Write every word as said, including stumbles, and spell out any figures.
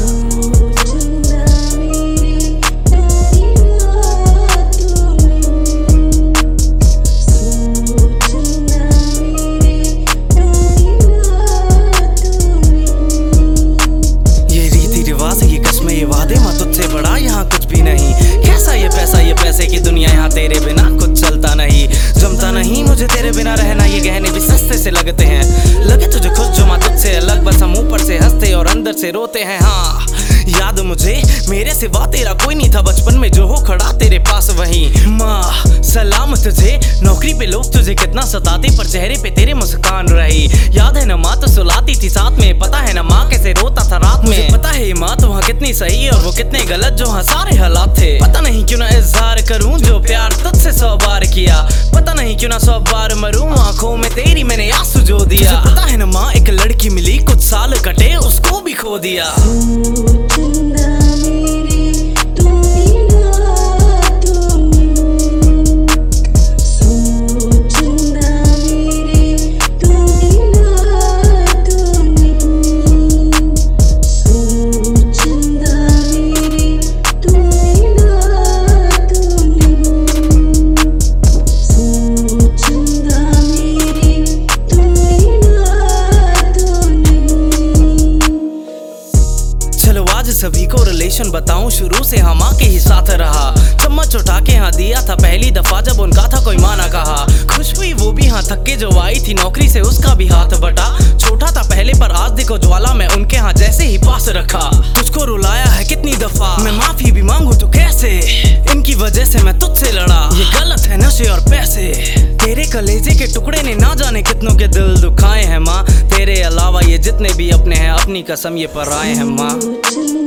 तेरे बिना कुछ चलता नहीं, जमता नहीं मुझे तेरे बिना रहना। ये गहने भी सस्ते से लगते हैं, लगे तुझे खुश जो माँ तुझसे अलग, बस हम ऊपर से हंसते और अंदर से रोते हैं। हाँ याद मुझे मेरे सिवा तेरा कोई नहीं था बचपन में, जो हो खड़ा तेरे पास वही। माँ सलाम तुझे, नौकरी पे लोग तुझे कितना सताते, पर चेहरे पे तेरे मुस्कान रही। याद है ना माँ तो सुलाती थी साथ में, पता है ना माँ कैसे रोता था रात में। पता है माँ तो वहाँ कितनी सही और वो कितने गलत, जो हाँ सारे हालात थे। पता नहीं क्यों ना इज़हार करूँ जो प्यार तुझसे सौ बार किया, पता नहीं क्यों ना सौ बार मरूं आंखों में तेरी मैंने आंसू जो दिया। पता है ना माँ एक लड़की मिली कुछ साल कटे उसको भी खो दिया। सभी को रिलेशन बताऊं, शुरू से हम माँ के ही साथ रहा। चम्मच उठा के हाँ दिया था पहली दफा जब उनका था कोई माना कहा। खुश हुई वो भी हाँ थक के जो आई थी नौकरी से, उसका भी हाथ बटा। छोटा था पहले पर आज देखो ज्वाला में उनके हाँ जैसे ही पास रखा। तुझको रुलाया है कितनी दफा, मैं माफी भी मांगू तो कैसे, इनकी वजह से मैं तुझसे लड़ा। ये गलत है नशे और पैसे, तेरे कलेजे के टुकड़े ने ना जाने कितनों के दिल दुखाए हैं माँ। तेरे अलावा ये जितने भी अपने हैं अपनी कसम ये पर आए हैं माँ।